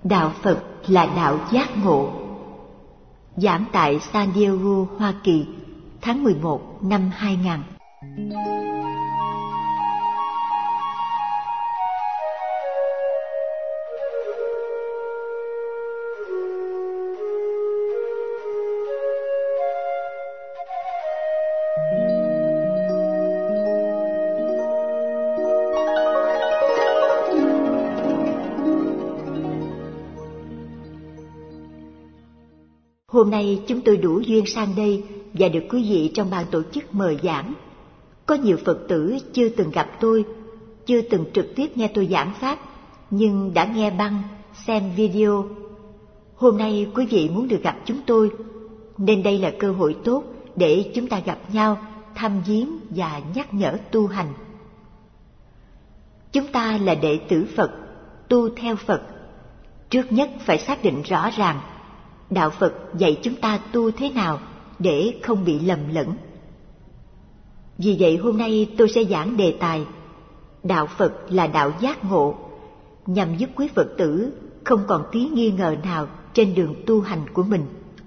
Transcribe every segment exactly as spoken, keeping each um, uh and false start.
Đạo Phật là đạo giác ngộ. Giảng tại San Diego, Hoa Kỳ, tháng mười một năm hai nghìn. Hôm nay chúng tôi đủ duyên sang đây và được quý vị trong ban tổ chức mời giảng. Có nhiều Phật tử chưa từng gặp tôi, chưa từng trực tiếp nghe tôi giảng Pháp, nhưng đã nghe băng, xem video. Hôm nay quý vị muốn được gặp chúng tôi, nên đây là cơ hội tốt để chúng ta gặp nhau, thăm viếng và nhắc nhở tu hành. Chúng ta là đệ tử Phật, tu theo Phật. Trước nhất phải xác định rõ ràng Đạo Phật dạy chúng ta tu thế nào để không bị lầm lẫn. Vì vậy hôm nay tôi sẽ giảng đề tài Đạo Phật là đạo giác ngộ, nhằm giúp quý Phật tử không còn tí nghi ngờ nào trên đường tu hành của mình.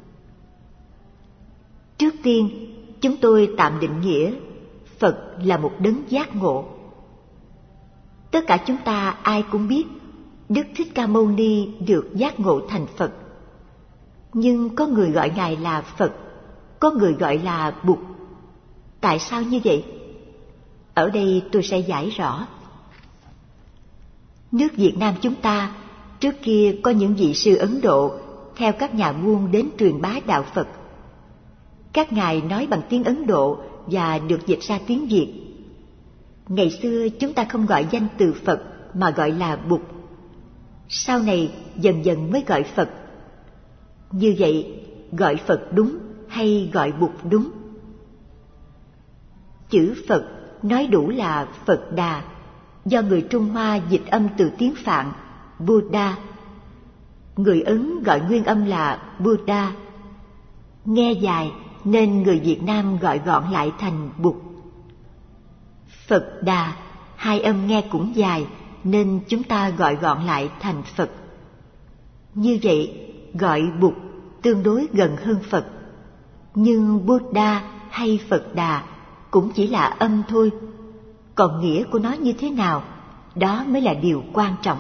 Trước tiên, chúng tôi tạm định nghĩa Phật là một đấng giác ngộ. Tất cả chúng ta ai cũng biết Đức Thích Ca Mâu Ni được giác ngộ thành Phật. Nhưng có người gọi Ngài là Phật, có người gọi là Bụt. Tại sao như vậy? Ở đây tôi sẽ giải rõ. Nước Việt Nam chúng ta, trước kia có những vị sư Ấn Độ theo các nhà buôn đến truyền bá đạo Phật. Các ngài nói bằng tiếng Ấn Độ và được dịch ra tiếng Việt. Ngày xưa chúng ta không gọi danh từ Phật mà gọi là Bụt. Sau này dần dần mới gọi Phật. Như vậy, gọi Phật đúng hay gọi Bụt đúng? Chữ Phật nói đủ là Phật Đà, do người Trung Hoa dịch âm từ tiếng Phạn, Buddha. Người Ấn gọi nguyên âm là Buddha. Nghe dài nên người Việt Nam gọi gọn lại thành Bụt. Phật Đà, hai âm nghe cũng dài nên chúng ta gọi gọn lại thành Phật. Như vậy, gọi Bụt tương đối gần hơn Phật, nhưng Buddha hay Phật Đà cũng chỉ là âm thôi, còn nghĩa của nó như thế nào, đó mới là điều quan trọng.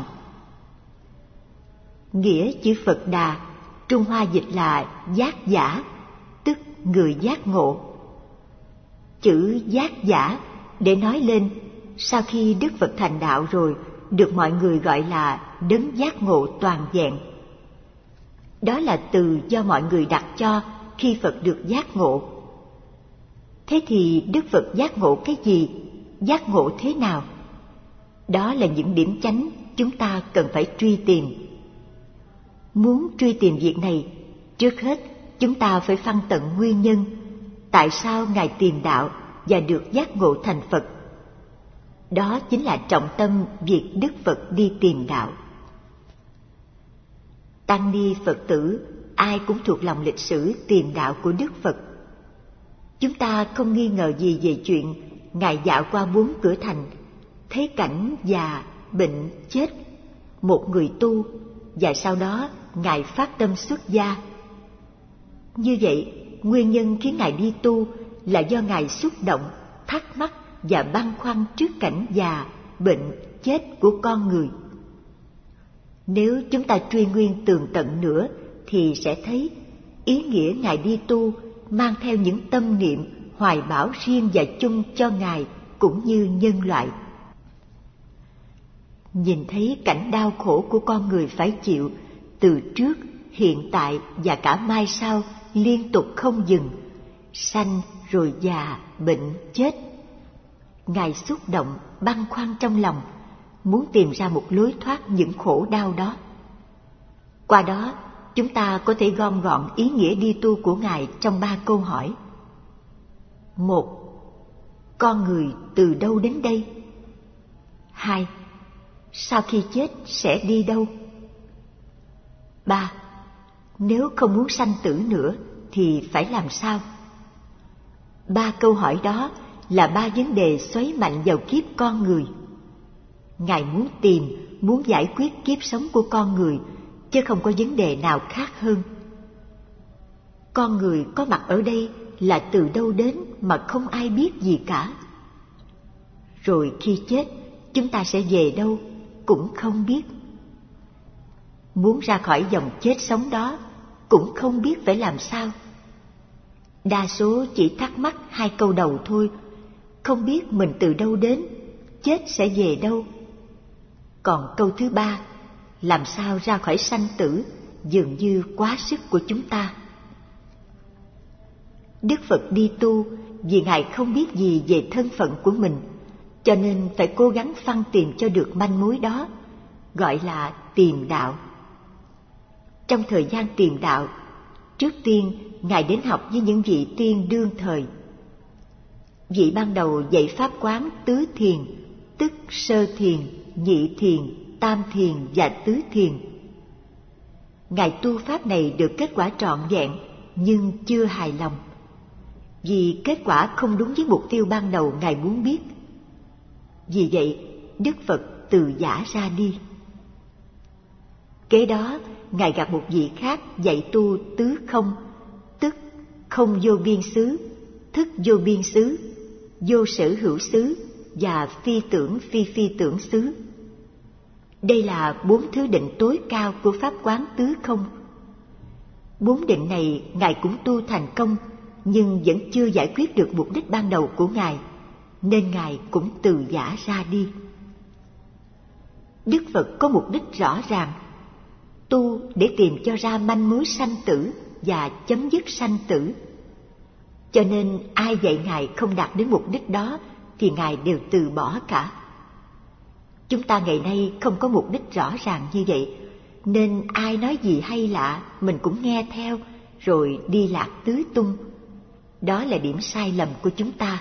Nghĩa chữ Phật Đà, Trung Hoa dịch là giác giả, tức người giác ngộ. Chữ giác giả để nói lên sau khi Đức Phật thành đạo rồi, được mọi người gọi là đấng giác ngộ toàn vẹn. Đó là từ do mọi người đặt cho khi Phật được giác ngộ. Thế thì Đức Phật giác ngộ cái gì? Giác ngộ thế nào? Đó là những điểm chánh chúng ta cần phải truy tìm. Muốn truy tìm việc này, trước hết chúng ta phải phân tận nguyên nhân tại sao Ngài tìm đạo và được giác ngộ thành Phật. Đó chính là trọng tâm việc Đức Phật đi tìm đạo. Tăng ni Phật tử ai cũng thuộc lòng lịch sử tìm đạo của Đức Phật. Chúng ta không nghi ngờ gì về chuyện Ngài dạo qua bốn cửa thành, thấy cảnh già, bệnh, chết, một người tu, và sau đó Ngài phát tâm xuất gia. Như vậy, nguyên nhân khiến Ngài đi tu là do Ngài xúc động, thắc mắc và băn khoăn trước cảnh già, bệnh, chết của con người. Nếu chúng ta truy nguyên tường tận nữa thì sẽ thấy ý nghĩa Ngài đi tu mang theo những tâm niệm hoài bão riêng và chung cho Ngài cũng như nhân loại. Nhìn thấy cảnh đau khổ của con người phải chịu từ trước, hiện tại và cả mai sau liên tục không dừng, sanh rồi già, bệnh, chết. Ngài xúc động, băn khoăn trong lòng, muốn tìm ra một lối thoát những khổ đau đó. Qua đó, chúng ta có thể gom gọn ý nghĩa đi tu của Ngài trong ba câu hỏi. Một, con người từ đâu đến đây? Hai, sau khi chết sẽ đi đâu? Ba, nếu không muốn sanh tử nữa thì phải làm sao? Ba câu hỏi đó là ba vấn đề xoáy mạnh vào kiếp con người. Ngài muốn tìm, muốn giải quyết kiếp sống của con người chứ không có vấn đề nào khác hơn. Con người có mặt ở đây là từ đâu đến mà không ai biết gì cả. Rồi khi chết, chúng ta sẽ về đâu cũng không biết. Muốn ra khỏi dòng chết sống đó cũng không biết phải làm sao. Đa số chỉ thắc mắc hai câu đầu thôi, không biết mình từ đâu đến, chết sẽ về đâu. Còn câu thứ ba, làm sao ra khỏi sanh tử, dường như quá sức của chúng ta. Đức Phật đi tu vì Ngài không biết gì về thân phận của mình, cho nên phải cố gắng phăng tìm cho được manh mối đó, gọi là tìm đạo. Trong thời gian tìm đạo, trước tiên Ngài đến học với những vị tiên đương thời. Vị ban đầu dạy pháp quán tứ thiền, tức sơ thiền, nhị thiền, tam thiền và tứ thiền. Ngài tu pháp này được kết quả trọn vẹn nhưng chưa hài lòng, vì kết quả không đúng với mục tiêu ban đầu Ngài muốn biết. Vì vậy, Đức Phật từ giã ra đi. Kế đó, Ngài gặp một vị khác dạy tu tứ không, tức không vô biên xứ, thức vô biên xứ, vô sở hữu xứ và phi tưởng phi phi tưởng xứ. Đây là bốn thứ định tối cao của pháp quán tứ không. Bốn định này Ngài cũng tu thành công, nhưng vẫn chưa giải quyết được mục đích ban đầu của Ngài, nên Ngài cũng từ giã ra đi. Đức Phật có mục đích rõ ràng, tu để tìm cho ra manh mối sanh tử và chấm dứt sanh tử. Cho nên ai dạy Ngài không đạt đến mục đích đó thì Ngài đều từ bỏ cả. Chúng ta ngày nay không có mục đích rõ ràng như vậy, nên ai nói gì hay lạ mình cũng nghe theo, rồi đi lạc tứ tung. Đó là điểm sai lầm của chúng ta.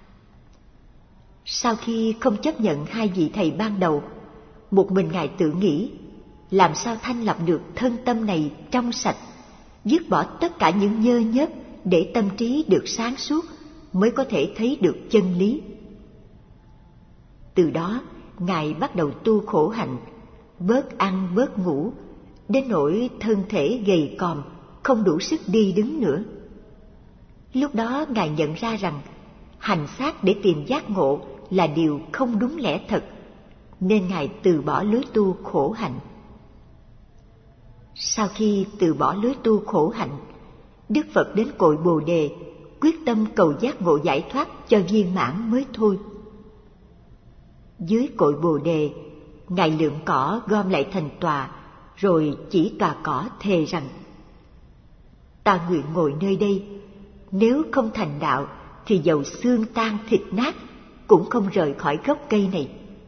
Sau khi không chấp nhận hai vị thầy ban đầu, một mình Ngài tự nghĩ, làm sao thanh lập được thân tâm này trong sạch, dứt bỏ tất cả những nhơ nhớp để tâm trí được sáng suốt, mới có thể thấy được chân lý. Từ đó, Ngài bắt đầu tu khổ hạnh, bớt ăn bớt ngủ, đến nỗi thân thể gầy còm, không đủ sức đi đứng nữa. Lúc đó Ngài nhận ra rằng hành xác để tìm giác ngộ là điều không đúng lẽ thật, nên Ngài từ bỏ lối tu khổ hạnh. Sau khi từ bỏ lối tu khổ hạnh, Đức Phật đến cội Bồ Đề, quyết tâm cầu giác ngộ giải thoát cho viên mãn mới thôi. Dưới cội Bồ Đề, Ngài lượm cỏ gom lại thành tòa, rồi chỉ tòa cỏ thề rằng: ta nguyện ngồi nơi đây, nếu không thành đạo thì dầu xương tan thịt nát cũng không rời khỏi gốc cây này.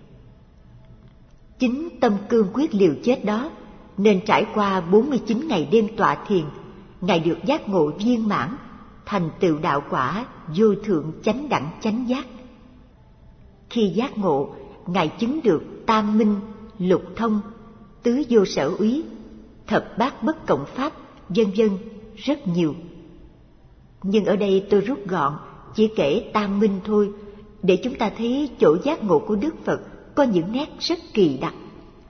Chính tâm cương quyết liều chết đó, nên trải qua bốn mươi chín ngày đêm tọa thiền, Ngài được giác ngộ viên mãn, thành tựu đạo quả vô thượng chánh đẳng chánh giác. Khi giác ngộ, Ngài chứng được tam minh, lục thông, tứ vô sở úy, thập bát bất cộng pháp, vân vân, rất nhiều. Nhưng ở đây tôi rút gọn, chỉ kể tam minh thôi, để chúng ta thấy chỗ giác ngộ của Đức Phật có những nét rất kỳ đặc.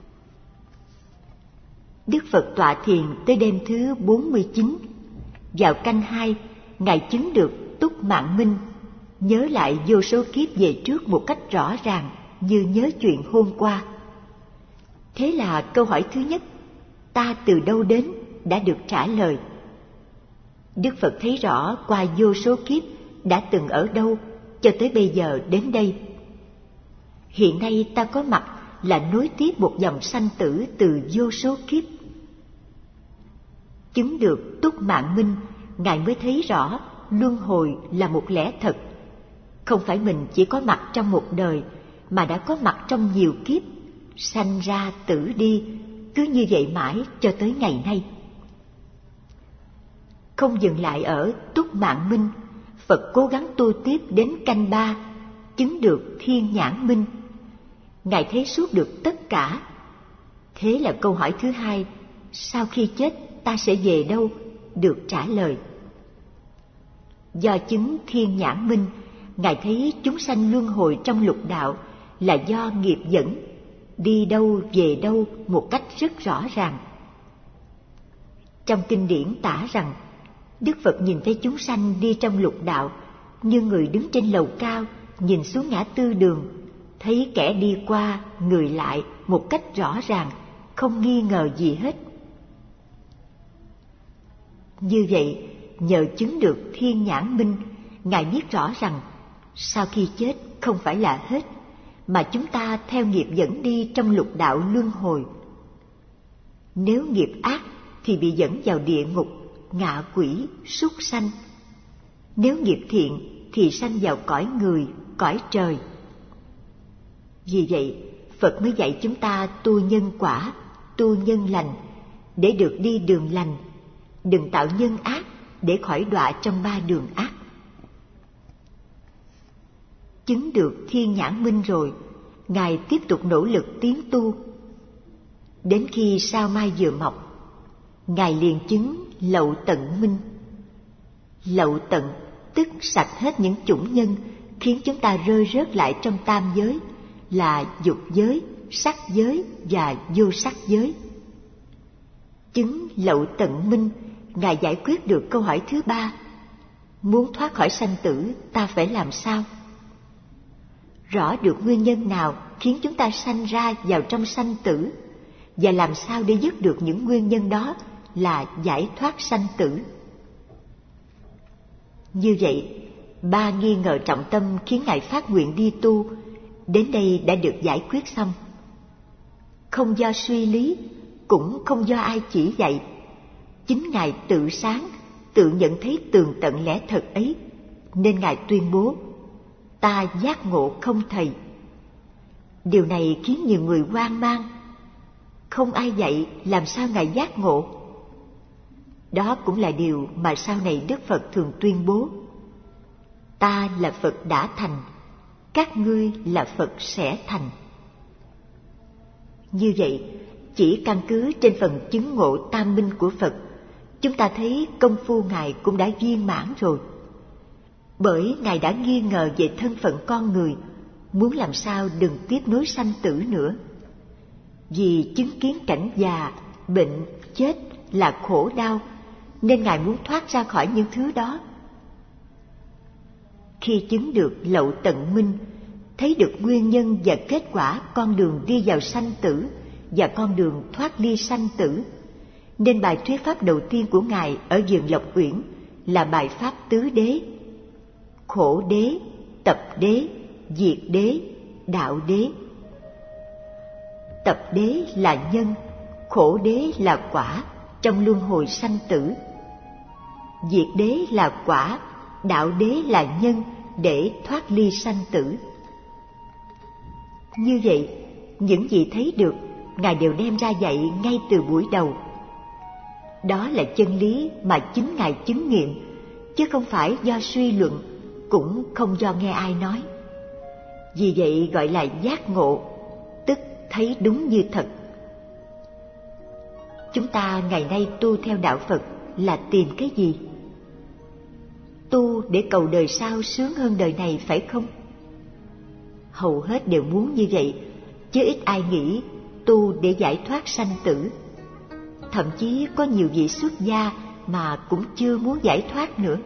Đức Phật tọa thiền tới đêm thứ bốn mươi chín. Vào canh hai, Ngài chứng được túc mạng minh, nhớ lại vô số kiếp về trước một cách rõ ràng như nhớ chuyện hôm qua. Thế là câu hỏi thứ nhất, ta từ đâu đến, đã được trả lời. Đức Phật thấy rõ qua vô số kiếp đã từng ở đâu cho tới bây giờ đến đây. Hiện nay ta có mặt là nối tiếp một dòng sanh tử từ vô số kiếp. Chứng được túc mạng minh, Ngài mới thấy rõ luân hồi là một lẽ thật. Không phải mình chỉ có mặt trong một đời, mà đã có mặt trong nhiều kiếp, sanh ra tử đi, cứ như vậy mãi cho tới ngày nay. Không dừng lại ở túc mạng minh, Phật cố gắng tu tiếp đến canh ba, chứng được thiên nhãn minh. Ngài thấy suốt được tất cả. Thế là câu hỏi thứ hai, sau khi chết ta sẽ về đâu, được trả lời. Do chứng thiên nhãn minh, Ngài thấy chúng sanh luân hồi trong lục đạo là do nghiệp dẫn, đi đâu về đâu một cách rất rõ ràng. Trong kinh điển tả rằng, Đức Phật nhìn thấy chúng sanh đi trong lục đạo, như người đứng trên lầu cao, nhìn xuống ngã tư đường, thấy kẻ đi qua, người lại một cách rõ ràng, không nghi ngờ gì hết. Như vậy, nhờ chứng được thiên nhãn minh, Ngài biết rõ rằng, sau khi chết không phải là hết, mà chúng ta theo nghiệp dẫn đi trong lục đạo luân hồi. Nếu nghiệp ác thì bị dẫn vào địa ngục, ngạ quỷ, súc sanh. Nếu nghiệp thiện thì sanh vào cõi người, cõi trời. Vì vậy, Phật mới dạy chúng ta tu nhân quả, tu nhân lành, để được đi đường lành, đừng tạo nhân ác để khỏi đọa trong ba đường ác. Chứng được thiên nhãn minh rồi, Ngài tiếp tục nỗ lực tiến tu. Đến khi sao mai vừa mọc, Ngài liền chứng lậu tận minh. Lậu tận tức sạch hết những chủng nhân khiến chúng ta rơi rớt lại trong tam giới, là dục giới, sắc giới và vô sắc giới. Chứng lậu tận minh, Ngài giải quyết được câu hỏi thứ ba: muốn thoát khỏi sanh tử, ta phải làm sao? Rõ được nguyên nhân nào khiến chúng ta sanh ra vào trong sanh tử, và làm sao để dứt được những nguyên nhân đó là giải thoát sanh tử. Như vậy, ba nghi ngờ trọng tâm khiến Ngài phát nguyện đi tu, đến đây đã được giải quyết xong. Không do suy lý, cũng không do ai chỉ dạy. Chính Ngài tự sáng, tự nhận thấy tường tận lẽ thật ấy, nên Ngài tuyên bố: ta giác ngộ không thầy. Điều này khiến nhiều người hoang mang. Không ai dạy, làm sao Ngài giác ngộ? Đó cũng là điều mà sau này Đức Phật thường tuyên bố: ta là Phật đã thành, các ngươi là Phật sẽ thành. Như vậy, chỉ căn cứ trên phần chứng ngộ tam minh của Phật, chúng ta thấy công phu Ngài cũng đã viên mãn rồi. Bởi Ngài đã nghi ngờ về thân phận con người, muốn làm sao đừng tiếp nối sanh tử nữa. Vì chứng kiến cảnh già, bệnh, chết là khổ đau, nên Ngài muốn thoát ra khỏi những thứ đó. Khi chứng được lậu tận minh, thấy được nguyên nhân và kết quả con đường đi vào sanh tử và con đường thoát ly sanh tử, nên bài thuyết pháp đầu tiên của Ngài ở vườn Lộc Uyển là bài pháp tứ đế: khổ đế, tập đế, diệt đế, đạo đế. Tập đế là nhân, khổ đế là quả trong luân hồi sanh tử. Diệt đế là quả, đạo đế là nhân để thoát ly sanh tử. Như vậy, những gì thấy được, Ngài đều đem ra dạy ngay từ buổi đầu. Đó là chân lý mà chính Ngài chứng nghiệm, chứ không phải do suy luận, cũng không do nghe ai nói. Vì vậy gọi là giác ngộ, tức thấy đúng như thật. Chúng ta ngày nay tu theo đạo Phật là tìm cái gì? Tu để cầu đời sau sướng hơn đời này, phải không? Hầu hết đều muốn như vậy, chứ ít ai nghĩ tu để giải thoát sanh tử. Thậm chí có nhiều vị xuất gia mà cũng chưa muốn giải thoát nữa.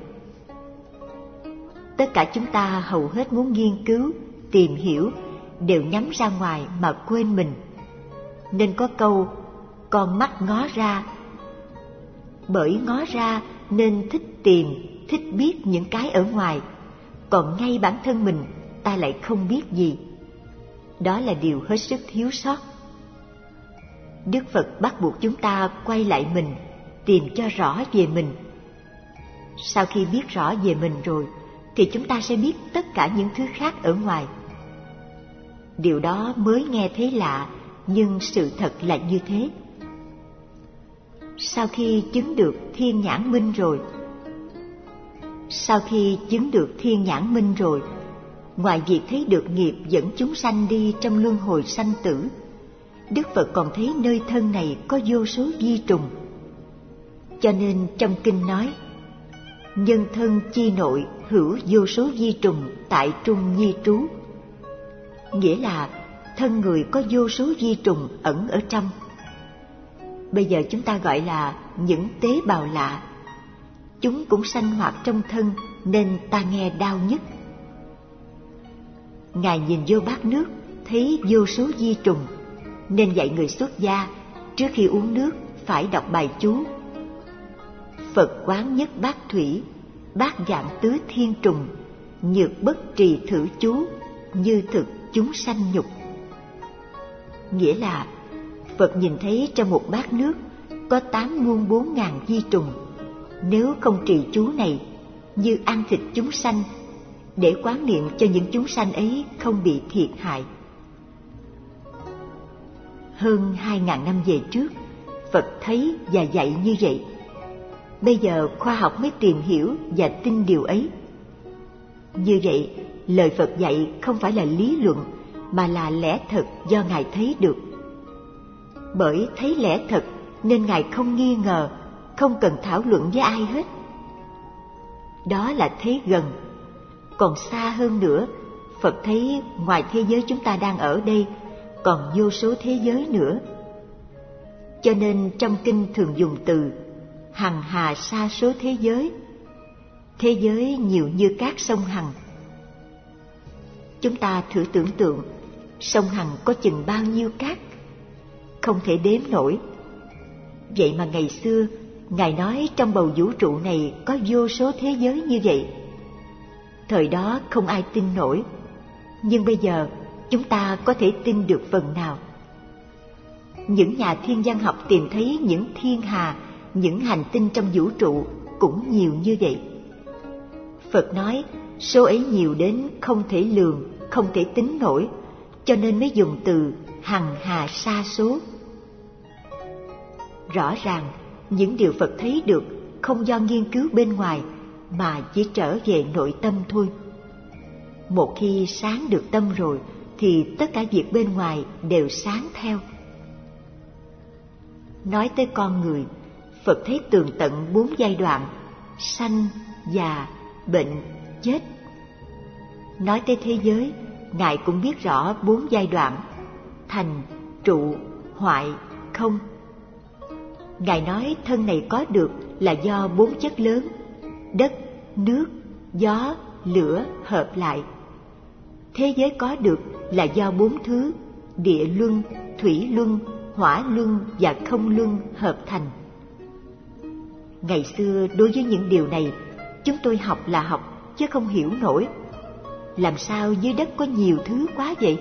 Tất cả chúng ta hầu hết muốn nghiên cứu, tìm hiểu, đều nhắm ra ngoài mà quên mình. Nên có câu, con mắt ngó ra. Bởi ngó ra nên thích tìm, thích biết những cái ở ngoài, còn ngay bản thân mình ta lại không biết gì. Đó là điều hết sức thiếu sót. Đức Phật bắt buộc chúng ta quay lại mình, tìm cho rõ về mình. Sau khi biết rõ về mình rồi, thì chúng ta sẽ biết tất cả những thứ khác ở ngoài. Điều đó mới nghe thấy lạ, nhưng sự thật là như thế. Sau khi chứng được thiên nhãn minh rồi, sau khi chứng được thiên nhãn minh rồi, ngoài việc thấy được nghiệp dẫn chúng sanh đi trong luân hồi sanh tử, Đức Phật còn thấy nơi thân này có vô số vi trùng. Cho nên trong kinh nói, nhân thân chi nội hữu vô số vi trùng tại trung nhi trú. Nghĩa là thân người có vô số vi trùng ẩn ở trong. bây giờ chúng ta gọi là những tế bào lạ. Chúng cũng sanh hoạt trong thân nên ta nghe đau nhức. Ngài nhìn vô bát nước, thấy vô số vi trùng, nên dạy người xuất gia trước khi uống nước phải đọc bài chú: Phật quán nhất bát thủy, bát dạng tứ thiên trùng, nhược bất trì thử chú, như thực chúng sanh nhục. Nghĩa là Phật nhìn thấy trong một bát nước có tám muôn bốn ngàn vi trùng. Nếu không trì chú này, như ăn thịt chúng sanh, để quán niệm cho những chúng sanh ấy không bị thiệt hại. Hơn hai ngàn năm về trước, Phật thấy và dạy như vậy. Bây giờ khoa học mới tìm hiểu và tin điều ấy. Như vậy, lời Phật dạy không phải là lý luận, mà là lẽ thật do Ngài thấy được. Bởi thấy lẽ thật nên Ngài không nghi ngờ, không cần thảo luận với ai hết. Đó là thấy gần. Còn xa hơn nữa, Phật thấy ngoài thế giới chúng ta đang ở đây còn vô số thế giới nữa. Cho nên trong kinh thường dùng từ hằng hà sa số thế giới. Thế giới nhiều như các sông Hằng. Chúng ta thử tưởng tượng, sông Hằng có chừng bao nhiêu cát, không thể đếm nổi. Vậy mà ngày xưa, Ngài nói trong bầu vũ trụ này có vô số thế giới như vậy. Thời đó không ai tin nổi, nhưng bây giờ chúng ta có thể tin được phần nào. Những nhà thiên văn học tìm thấy những thiên hà, những hành tinh trong vũ trụ cũng nhiều như vậy. Phật nói số ấy nhiều đến không thể lường, không thể tính nổi, cho nên mới dùng từ hằng hà sa số. Rõ ràng, những điều Phật thấy được không do nghiên cứu bên ngoài, mà chỉ trở về nội tâm thôi. Một khi sáng được tâm rồi, thì tất cả việc bên ngoài đều sáng theo. Nói tới con người, Phật thấy tường tận bốn giai đoạn: sanh, già, bệnh, chết. Nói tới thế giới, Ngài cũng biết rõ bốn giai đoạn: thành, trụ, hoại, không. Ngài nói thân này có được là do bốn chất lớn: đất, nước, gió, lửa hợp lại. Thế giới có được là do bốn thứ: địa luân, thủy luân, hỏa luân và không luân hợp thành. Ngày xưa đối với những điều này, chúng tôi học là học chứ không hiểu nổi. Làm sao dưới đất có nhiều thứ quá vậy?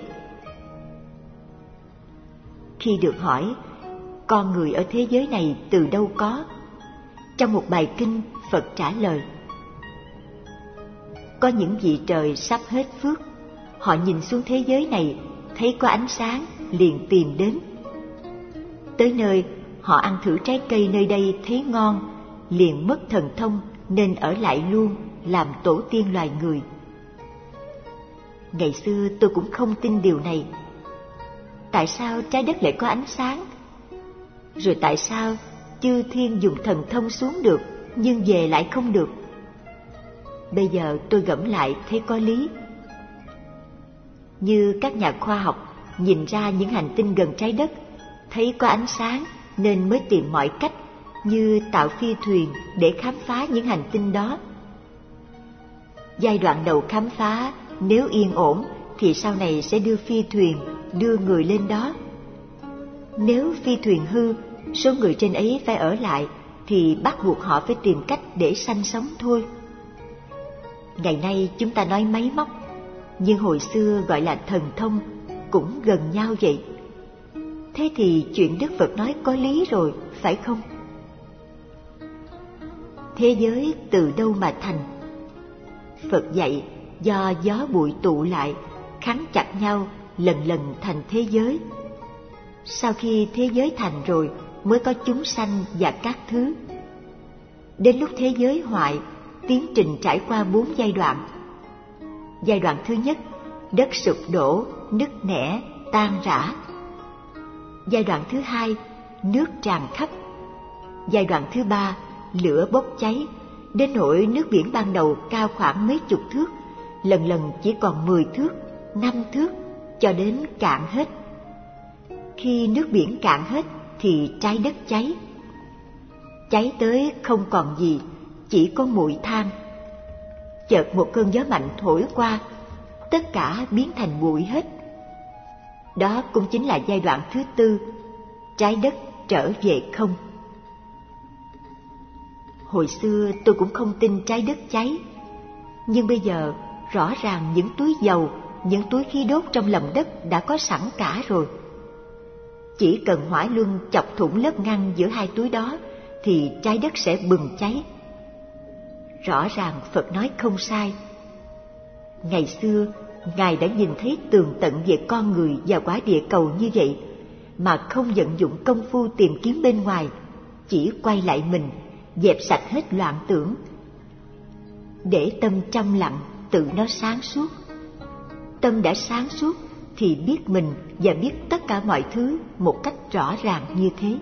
Khi được hỏi con người ở thế giới này từ đâu có, trong một bài kinh, Phật trả lời: có những vị trời sắp hết phước, họ nhìn xuống thế giới này, thấy có ánh sáng, liền tìm đến. Tới nơi, họ ăn thử trái cây nơi đây thấy ngon, liền mất thần thông nên ở lại luôn, làm tổ tiên loài người. Ngày xưa tôi cũng không tin điều này. Tại sao trái đất lại có ánh sáng? Rồi tại sao chư thiên dùng thần thông xuống được, nhưng về lại không được? Bây giờ tôi gẫm lại thấy có lý. Như các nhà khoa học nhìn ra những hành tinh gần trái đất, thấy có ánh sáng nên mới tìm mọi cách như tạo phi thuyền để khám phá những hành tinh đó. Giai đoạn đầu khám phá, nếu yên ổn thì sau này sẽ đưa phi thuyền, đưa người lên đó. Nếu phi thuyền hư, số người trên ấy phải ở lại, thì bắt buộc họ phải tìm cách để sanh sống thôi. Ngày nay chúng ta nói máy móc, nhưng hồi xưa gọi là thần thông, cũng gần nhau vậy. Thế thì chuyện Đức Phật nói có lý rồi, phải không? Thế giới từ đâu mà thành? Phật dạy do gió bụi tụ lại, khắn chặt nhau, lần lần thành thế giới. Sau khi thế giới thành rồi, mới có chúng sanh và các thứ. Đến lúc thế giới hoại, tiến trình trải qua bốn giai đoạn. Giai đoạn thứ nhất, đất sụp đổ, nứt nẻ, tan rã. Giai đoạn thứ hai, nước tràn khắp. Giai đoạn thứ ba, lửa bốc cháy, đến nỗi nước biển ban đầu cao khoảng mấy chục thước, lần lần chỉ còn mười thước, năm thước, cho đến cạn hết. Khi nước biển cạn hết thì trái đất cháy. Cháy tới không còn gì, chỉ có bụi than. Chợt một cơn gió mạnh thổi qua, tất cả biến thành bụi hết. Đó cũng chính là giai đoạn thứ tư, trái đất trở về không. Hồi xưa tôi cũng không tin trái đất cháy, nhưng bây giờ rõ ràng những túi dầu, những túi khí đốt trong lòng đất đã có sẵn cả rồi. Chỉ cần hỏa luân chọc thủng lớp ngăn giữa hai túi đó thì trái đất sẽ bừng cháy. Rõ ràng Phật nói không sai. Ngày xưa, Ngài đã nhìn thấy tường tận về con người và quả địa cầu như vậy, mà không vận dụng công phu tìm kiếm bên ngoài, chỉ quay lại mình, dẹp sạch hết loạn tưởng. Để tâm trong lặng, tự nó sáng suốt. Tâm đã sáng suốt thì biết mình và biết tất cả mọi thứ một cách rõ ràng như thế.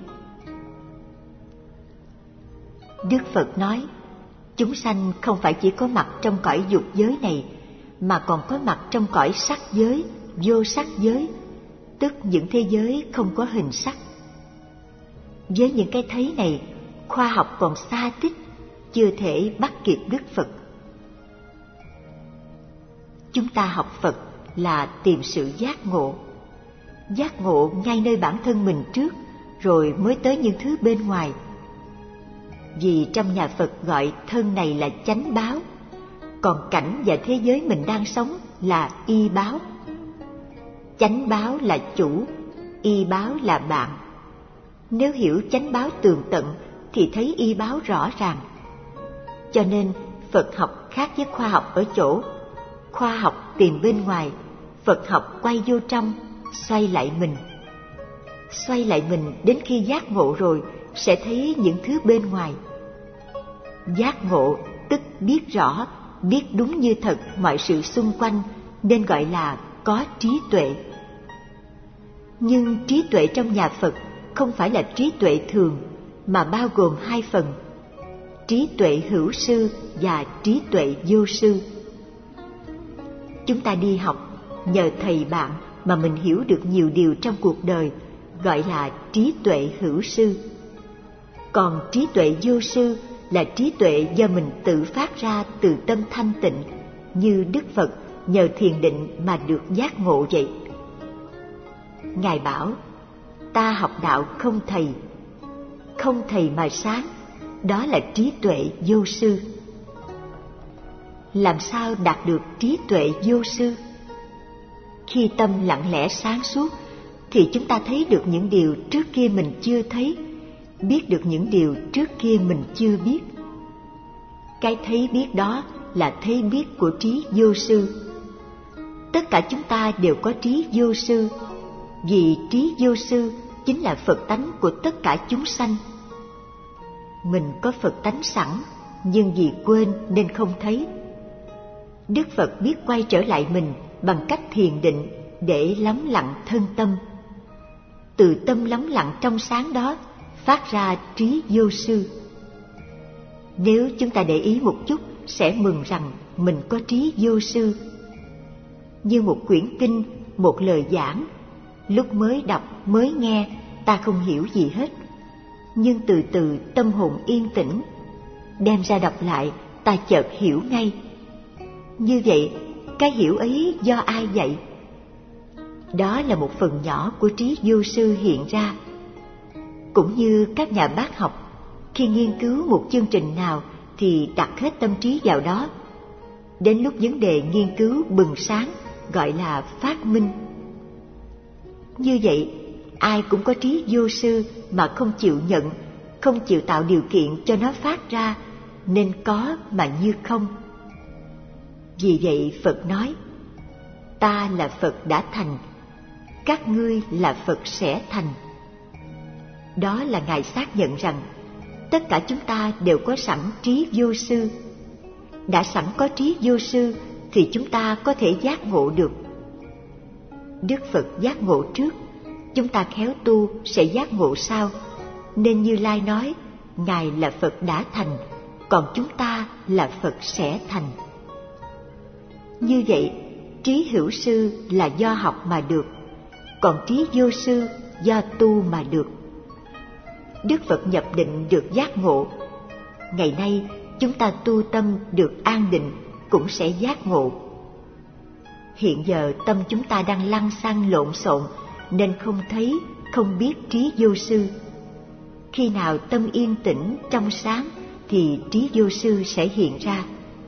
Đức Phật nói, chúng sanh không phải chỉ có mặt trong cõi dục giới này, mà còn có mặt trong cõi sắc giới, vô sắc giới, tức những thế giới không có hình sắc. Với những cái thấy này, khoa học còn xa tích, chưa thể bắt kịp Đức Phật. Chúng ta học Phật là tìm sự giác ngộ. Giác ngộ ngay nơi bản thân mình trước, rồi mới tới những thứ bên ngoài. Vì trong nhà Phật gọi thân này là chánh báo, còn cảnh và thế giới mình đang sống là y báo. Chánh báo là chủ, y báo là bạn. Nếu hiểu chánh báo tường tận thì thấy y báo rõ ràng. Cho nên Phật học khác với khoa học ở chỗ, khoa học tìm bên ngoài, Phật học quay vô trong, xoay lại mình. Xoay lại mình đến khi giác ngộ rồi sẽ thấy những thứ bên ngoài. Giác ngộ tức biết rõ, biết đúng như thật mọi sự xung quanh, nên gọi là có trí tuệ. Nhưng trí tuệ trong nhà Phật không phải là trí tuệ thường, mà bao gồm hai phần: trí tuệ hữu sư và trí tuệ vô sư. Chúng ta đi học, nhờ thầy bạn mà mình hiểu được nhiều điều trong cuộc đời, gọi là trí tuệ hữu sư. Còn trí tuệ vô sư là trí tuệ do mình tự phát ra từ tâm thanh tịnh, như Đức Phật nhờ thiền định mà được giác ngộ vậy. Ngài bảo, ta học đạo không thầy, không thầy mà sáng, đó là trí tuệ vô sư. Làm sao đạt được trí tuệ vô sư? Khi tâm lặng lẽ sáng suốt thì chúng ta thấy được những điều trước kia mình chưa thấy, biết được những điều trước kia mình chưa biết. Cái thấy biết đó là thấy biết của trí vô sư. Tất cả chúng ta đều có trí vô sư, vì trí vô sư chính là Phật tánh của tất cả chúng sanh. Mình có Phật tánh sẵn, nhưng vì quên nên không thấy. Đức Phật biết quay trở lại mình bằng cách thiền định để lắng lặng thân tâm. Từ tâm lắng lặng trong sáng đó phát ra trí vô sư. Nếu chúng ta để ý một chút sẽ mừng rằng mình có trí vô sư. Như một quyển kinh, một lời giảng, lúc mới đọc, mới nghe, ta không hiểu gì hết. Nhưng từ từ tâm hồn yên tĩnh, đem ra đọc lại, ta chợt hiểu ngay. Như vậy, cái hiểu ấy do ai dạy? Đó là một phần nhỏ của trí vô sư hiện ra. Cũng như các nhà bác học, khi nghiên cứu một chương trình nào thì đặt hết tâm trí vào đó. Đến lúc vấn đề nghiên cứu bừng sáng, gọi là phát minh. Như vậy, ai cũng có trí vô sư mà không chịu nhận, không chịu tạo điều kiện cho nó phát ra, nên có mà như không. Vì vậy Phật nói, ta là Phật đã thành, các ngươi là Phật sẽ thành. Đó là Ngài xác nhận rằng tất cả chúng ta đều có sẵn trí vô sư. Đã sẵn có trí vô sư thì chúng ta có thể giác ngộ được. Đức Phật giác ngộ trước, chúng ta khéo tu sẽ giác ngộ sau. Nên Như Lai nói, Ngài là Phật đã thành, còn chúng ta là Phật sẽ thành. Như vậy, trí hữu sư là do học mà được, còn trí vô sư do tu mà được. Đức Phật nhập định được giác ngộ. Ngày nay chúng ta tu tâm được an định cũng sẽ giác ngộ. Hiện giờ tâm chúng ta đang lăn xăng lộn xộn nên không thấy, không biết trí vô sư. Khi nào tâm yên tĩnh, trong sáng thì trí vô sư sẽ hiện ra.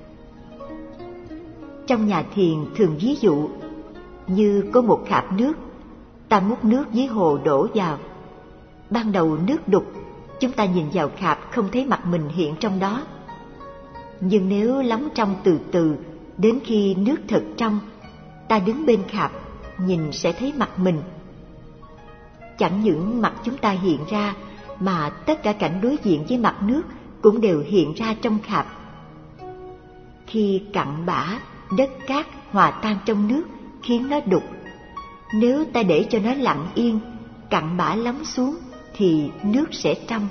Trong nhà thiền thường ví dụ như có một khạp nước, ta múc nước dưới hồ đổ vào. Ban đầu nước đục, chúng ta nhìn vào khạp không thấy mặt mình hiện trong đó. Nhưng nếu lắng trong từ từ, đến khi nước thật trong, ta đứng bên khạp, nhìn sẽ thấy mặt mình. Chẳng những mặt chúng ta hiện ra, mà tất cả cảnh đối diện với mặt nước cũng đều hiện ra trong khạp. Khi cặn bã, đất cát hòa tan trong nước khiến nó đục. Nếu ta để cho nó lặng yên, cặn bã lắng xuống thì nước sẽ trong.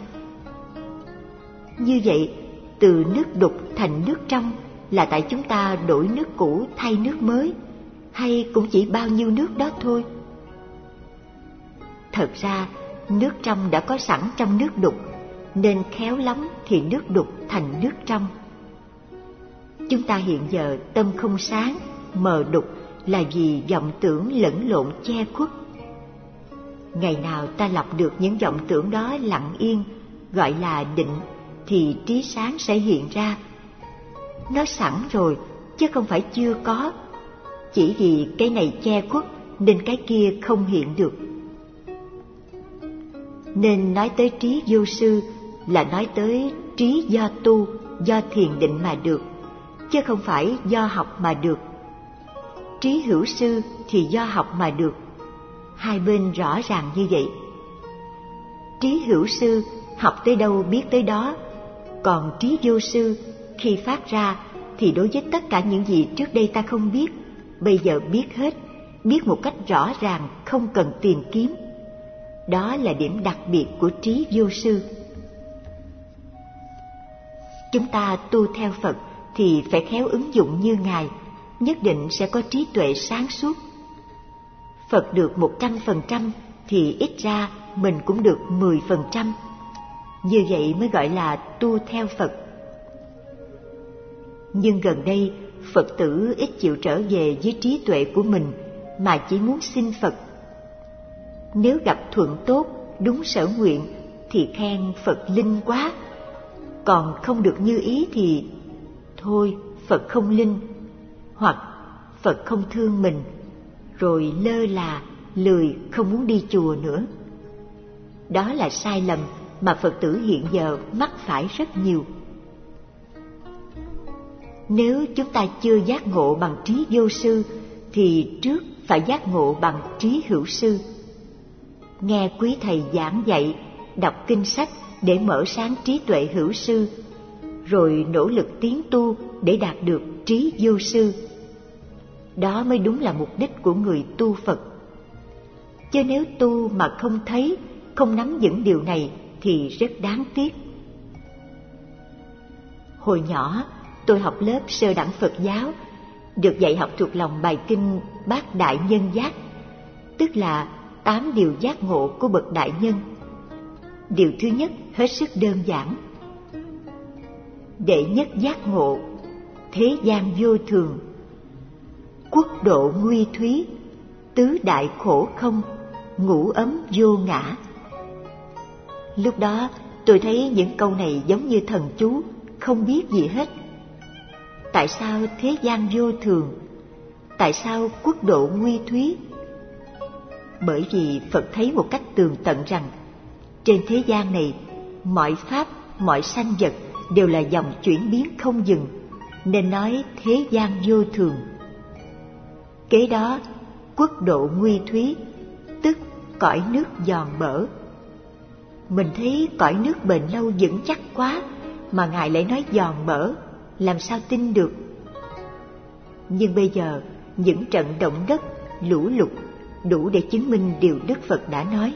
Như vậy, từ nước đục thành nước trong là tại chúng ta đổi nước cũ thay nước mới, hay cũng chỉ bao nhiêu nước đó thôi. Thật ra, nước trong đã có sẵn trong nước đục, nên khéo lắm thì nước đục thành nước trong. Chúng ta hiện giờ tâm không sáng, mờ đục là vì vọng tưởng lẫn lộn che khuất. Ngày nào ta lọc được những vọng tưởng đó lặng yên, gọi là định, thì trí sáng sẽ hiện ra. Nó sẵn rồi, chứ không phải chưa có. Chỉ vì cái này che khuất nên cái kia không hiện được. Nên nói tới trí vô sư là nói tới trí do tu, do thiền định mà được, chứ không phải do học mà được. Trí hữu sư thì do học mà được. Hai bên rõ ràng như vậy. Trí hữu sư học tới đâu biết tới đó, còn trí vô sư khi phát ra thì đối với tất cả những gì trước đây ta không biết, bây giờ biết hết, biết một cách rõ ràng, không cần tìm kiếm. Đó là điểm đặc biệt của trí vô sư. Chúng ta tu theo Phật thì phải khéo ứng dụng như Ngài, nhất định sẽ có trí tuệ sáng suốt. Phật được một trăm phần trăm thì ít ra mình cũng được mười phần trăm. Như vậy mới gọi là tu theo Phật. Nhưng gần đây, Phật tử ít chịu trở về với trí tuệ của mình, mà chỉ muốn xin Phật. Nếu gặp thuận tốt, đúng sở nguyện, thì khen Phật linh quá. Còn không được như ý thì thôi, Phật không linh, hoặc Phật không thương mình, rồi lơ là, lười không muốn đi chùa nữa. Đó là sai lầm mà Phật tử hiện giờ mắc phải rất nhiều. Nếu chúng ta chưa giác ngộ bằng trí vô sư, thì trước phải giác ngộ bằng trí hữu sư. Nghe quý thầy giảng dạy, đọc kinh sách để mở sáng trí tuệ hữu sư, rồi nỗ lực tiến tu để đạt được trí vô sư. Đó mới đúng là mục đích của người tu Phật. Chứ nếu tu mà không thấy, không nắm vững điều này thì rất đáng tiếc. Hồi nhỏ, tôi học lớp sơ đẳng Phật giáo, được dạy học thuộc lòng bài kinh Bát Đại Nhân Giác, tức là tám điều giác ngộ của bậc đại nhân. Điều thứ nhất hết sức đơn giản. Đệ nhất giác ngộ, thế gian vô thường, quốc độ nguy thúy, tứ đại khổ không, ngũ ấm vô ngã. Lúc đó tôi thấy những câu này giống như thần chú, không biết gì hết. Tại sao thế gian vô thường? Tại sao quốc độ nguy thúy? Bởi vì Phật thấy một cách tường tận rằng trên thế gian này, mọi pháp, mọi sanh vật đều là dòng chuyển biến không dừng, nên nói thế gian vô thường. Kế đó, quốc độ nguy thúy, tức cõi nước giòn bở. Mình thấy cõi nước bền lâu vững chắc quá, mà Ngài lại nói giòn bở, làm sao tin được? Nhưng bây giờ, những trận động đất, lũ lụt đủ để chứng minh điều Đức Phật đã nói.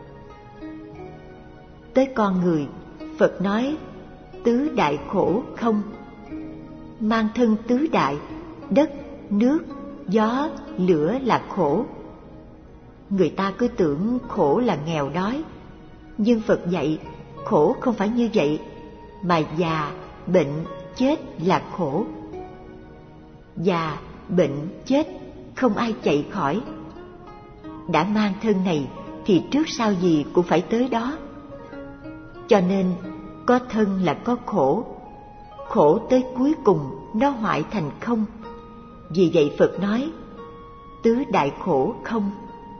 Tới con người, Phật nói tứ đại khổ không, mang thân tứ đại, đất, nước, gió, lửa là khổ. Người ta cứ tưởng khổ là nghèo đói, nhưng Phật dạy khổ không phải như vậy, mà già, bệnh, chết là khổ. Già, bệnh, chết không ai chạy khỏi. Đã mang thân này thì trước sau gì cũng phải tới đó. Cho nên có thân là có khổ, khổ tới cuối cùng nó hoại thành không. Vì vậy Phật nói tứ đại khổ không.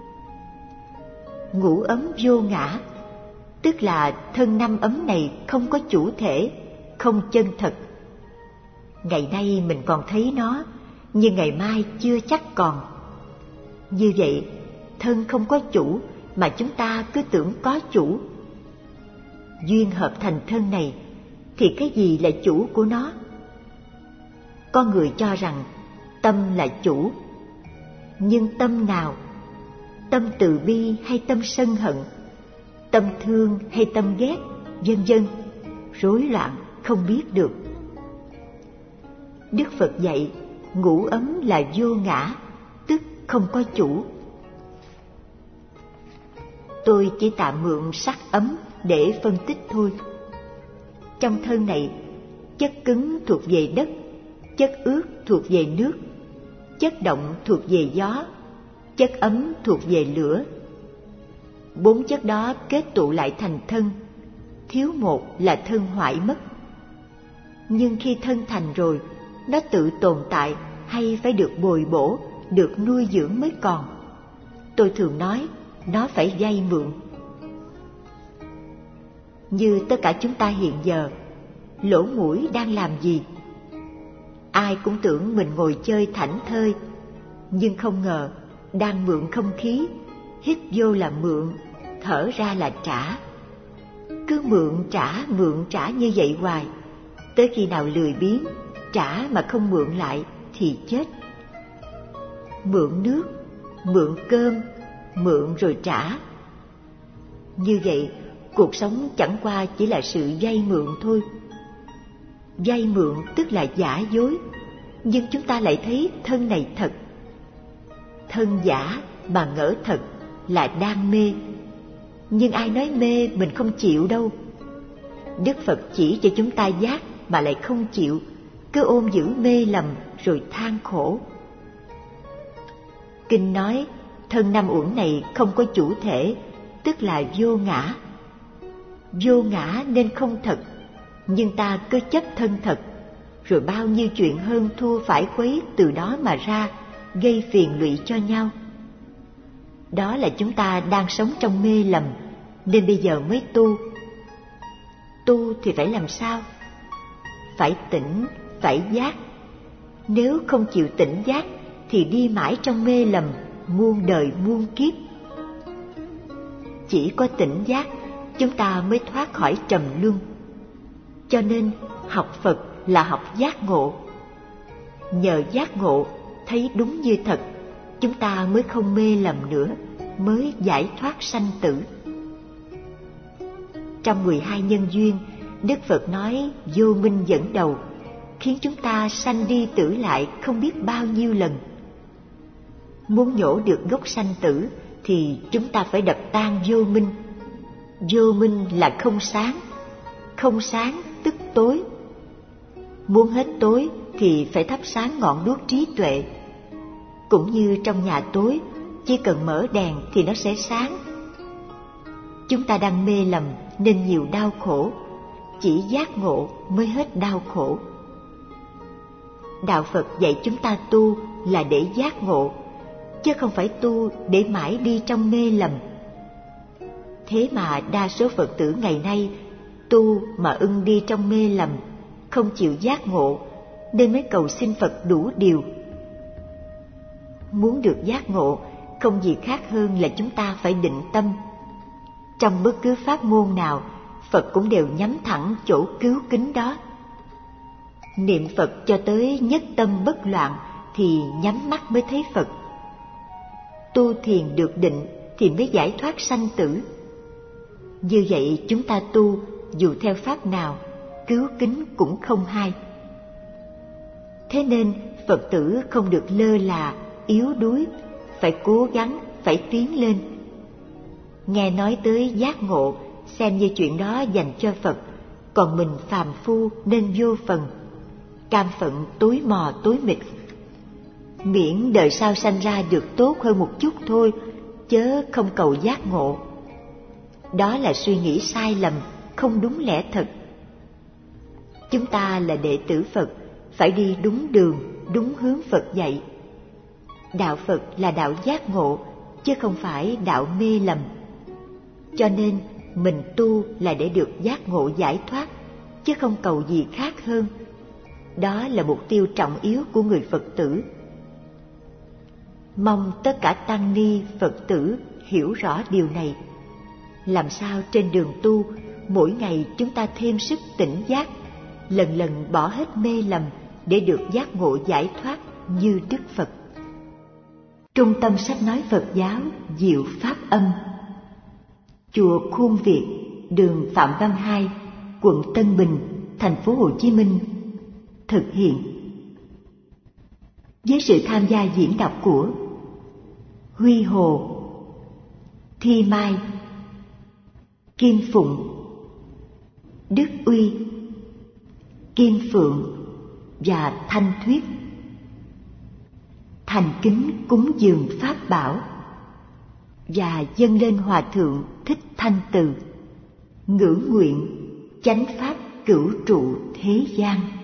Ngũ ấm vô ngã, tức là thân năm ấm này không có chủ thể, không chân thật. Ngày nay mình còn thấy nó, nhưng ngày mai chưa chắc còn. Như vậy, thân không có chủ mà chúng ta cứ tưởng có chủ. Duyên hợp thành thân này thì cái gì là chủ của nó? Có người cho rằng tâm là chủ, nhưng tâm nào? Tâm từ bi hay tâm sân hận? Tâm thương hay tâm ghét? Vân vân, rối loạn không biết được. Đức Phật dạy ngũ ấm là vô ngã, tức không có chủ. Tôi chỉ tạm mượn sắc ấm để phân tích thôi. Trong thân này, chất cứng thuộc về đất, chất ướt thuộc về nước, chất động thuộc về gió, chất ấm thuộc về lửa. Bốn chất đó kết tụ lại thành thân, thiếu một là thân hoại mất. Nhưng khi thân thành rồi, nó tự tồn tại hay phải được bồi bổ, được nuôi dưỡng mới còn? Tôi thường nói, nó phải vay mượn. Như tất cả chúng ta hiện giờ, lỗ mũi đang làm gì? Ai cũng tưởng mình ngồi chơi thảnh thơi, nhưng không ngờ đang mượn không khí, hít vô là mượn, thở ra là trả. Cứ mượn trả, mượn trả như vậy hoài, tới khi nào lười biếng, trả mà không mượn lại thì chết. Mượn nước, mượn cơm, mượn rồi trả. Như vậy, cuộc sống chẳng qua chỉ là sự vay mượn thôi. Vay mượn tức là giả dối, nhưng chúng ta lại thấy thân này thật. Thân giả mà ngỡ thật là đang mê, nhưng ai nói mê mình không chịu đâu. Đức Phật chỉ cho chúng ta giác mà lại không chịu, cứ ôm giữ mê lầm rồi than khổ. Kinh nói thân năm uẩn này không có chủ thể, tức là vô ngã. Vô ngã nên không thật, nhưng ta cứ chấp thân thật, rồi bao nhiêu chuyện hơn thua phải quấy từ đó mà ra, gây phiền lụy cho nhau. Đó là chúng ta đang sống trong mê lầm, nên bây giờ mới tu. Tu thì phải làm sao? Phải tỉnh, phải giác. Nếu không chịu tỉnh giác thì đi mãi trong mê lầm, muôn đời muôn kiếp. Chỉ có tỉnh giác, chúng ta mới thoát khỏi trầm luân. Cho nên học Phật là học giác ngộ. Nhờ giác ngộ thấy đúng như thật, chúng ta mới không mê lầm nữa, mới giải thoát sanh tử. Trong mười hai nhân duyên, Đức Phật nói vô minh dẫn đầu, khiến chúng ta sanh đi tử lại không biết bao nhiêu lần. Muốn nhổ được gốc sanh tử thì chúng ta phải đập tan vô minh. Vô minh là không sáng, không sáng tức tối. Muốn hết tối thì phải thắp sáng ngọn đuốc trí tuệ. Cũng như trong nhà tối, chỉ cần mở đèn thì nó sẽ sáng. Chúng ta đang mê lầm nên nhiều đau khổ, chỉ giác ngộ mới hết đau khổ. Đạo Phật dạy chúng ta tu là để giác ngộ, chứ không phải tu để mãi đi trong mê lầm. Thế mà đa số Phật tử ngày nay tu mà ưng đi trong mê lầm, không chịu giác ngộ, nên mới cầu xin Phật đủ điều. Muốn được giác ngộ không gì khác hơn là chúng ta phải định tâm. Trong bất cứ pháp môn nào, Phật cũng đều nhắm thẳng chỗ cứu kính đó. Niệm Phật cho tới nhất tâm bất loạn thì nhắm mắt mới thấy Phật. Tu thiền được định thì mới giải thoát sanh tử. Như vậy chúng ta tu dù theo pháp nào, cứu kính cũng không hay. Thế nên Phật tử không được lơ là, yếu đuối, phải cố gắng, phải tiến lên. Nghe nói tới giác ngộ, xem như chuyện đó dành cho Phật, còn mình phàm phu nên vô phần, cam phận tối mò tối mịt. Miễn đời sau sanh ra được tốt hơn một chút thôi, chớ không cầu giác ngộ. Đó là suy nghĩ sai lầm, không đúng lẽ thật. Chúng ta là đệ tử Phật, phải đi đúng đường, đúng hướng Phật dạy. Đạo Phật là đạo giác ngộ, chứ không phải đạo mê lầm. Cho nên mình tu là để được giác ngộ giải thoát, chứ không cầu gì khác hơn. Đó là mục tiêu trọng yếu của người Phật tử. Mong tất cả tăng ni Phật tử hiểu rõ điều này. Làm sao trên đường tu, mỗi ngày chúng ta thêm sức tỉnh giác, lần lần bỏ hết mê lầm để được giác ngộ giải thoát như Đức Phật. Trung tâm sách nói Phật giáo Diệu Pháp Âm, chùa Khuôn Việt, đường Phạm Văn Hai, quận Tân Bình, thành phố Hồ Chí Minh thực hiện. Với sự tham gia diễn đọc của Huy Hồ, Thi Mai, Kim Phụng, Đức Uy, Kim Phượng và Thanh Thuyết. Thành kính cúng dường pháp bảo và dâng lên Hòa Thượng Thích Thanh Từ, ngưỡng nguyện chánh pháp cửu trụ thế gian.